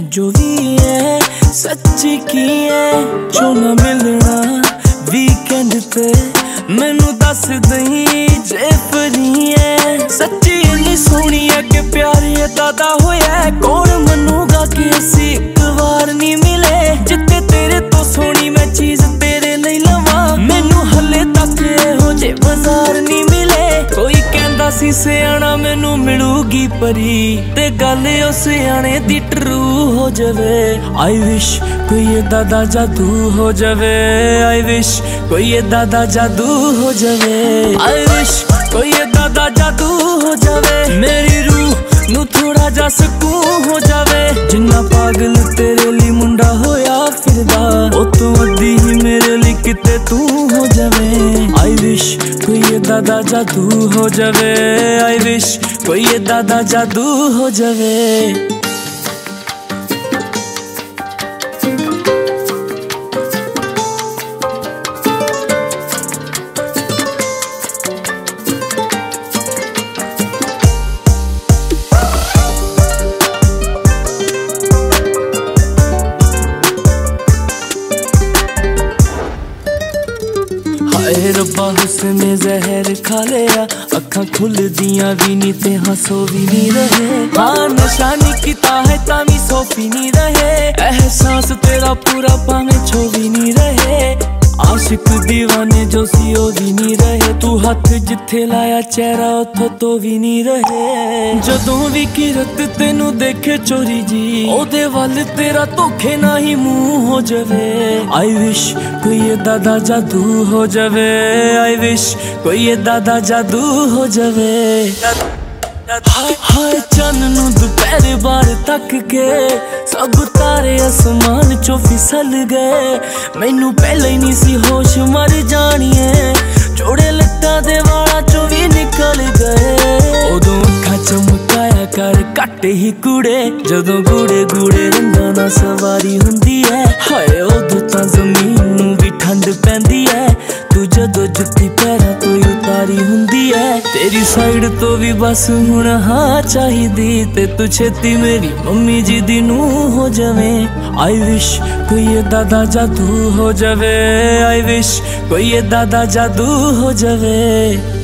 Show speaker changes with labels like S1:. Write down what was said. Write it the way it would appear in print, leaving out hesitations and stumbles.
S1: जो भी है सच्ची की है। जो ना मिलना वीकेंड ते मैनू दस दई जे फरी है। सच्ची इन्नी सोहनी है कि प्यार इदां दा होया। कौन मनूगा कि असी एक बार नहीं मिले। जिते तेरे तो सोहनी मैं चीज तेरे नहीं लवां। मैनू हले तक इहो जे बाजार नहीं मिले। कोई कहंदा सी सियाणा मैनू मिलूगी परी, ते गल ओ सियाणे दी ट्रू हो जावे। आई विश कोई इदां दा जादू हो जावे। आई विश कोई इदां दा जादू हो जावे। आई विश कोई इदां दा जादू हो जावे। मेरी रूह नू थोड़ा जा सकून हो जावे। जिन्ना पागल तेरे लिए मुंडा होया फिरदा, ओ तू अद्धी ही मेरे लिए किते तू हो जावे। आई विश कोई इदां दा जादू हो जावे। आई विश कोई इदां दा जादू हो जावे। हाय रब्बा हुस्ने जहर खा लिया, अखा खुल दिया भी नहीं ते हंसो भी नहीं रहे। हाँ नशा नहीं किता है तामी सोफी नहीं रहे। एहसास तेरा पूरा पाने छो भी नहीं रहे। आशिक दीवाने जो सी ओ भी नहीं रहे। तू हथ जिथे लाया चेहरा उथों तो भी नहीं रहे। जदों भी किरत तेनू देखे चोरी जी, ओदे वल तेरा धोखे ना ही मुंह हो जावे। आई विश कोई इदां दा जादू हो जावे। आई विश कोई इदां दा जादू हो जावे। हाय चन्न नू दोपहर बार तक के सब तारे आसमान चो फिसल गए। मैनू पहले ही नहीं सी होश मर जानिए। जोड़े लट्टां दे वाला चो भी निकल गए। उदों अखां चमकाया कर घट ही कूड़े, जदों गूड़े गूड़े रंगां नाल सवारी हुंदी है। हाय उदों तां जमीन नू भी ठंड पैंदी है। तू जदों जुत्ती पैरां तो उतारी हुंदी है। तेरी साइड तो भी बस हुण हाँ चाहिदी, ते तू छेती मेरी मम्मी जी दी नू हो जावे। आई विश कोई इदां दा जादू हो जावे। आई विश कोई इदां दा जादू हो जावे।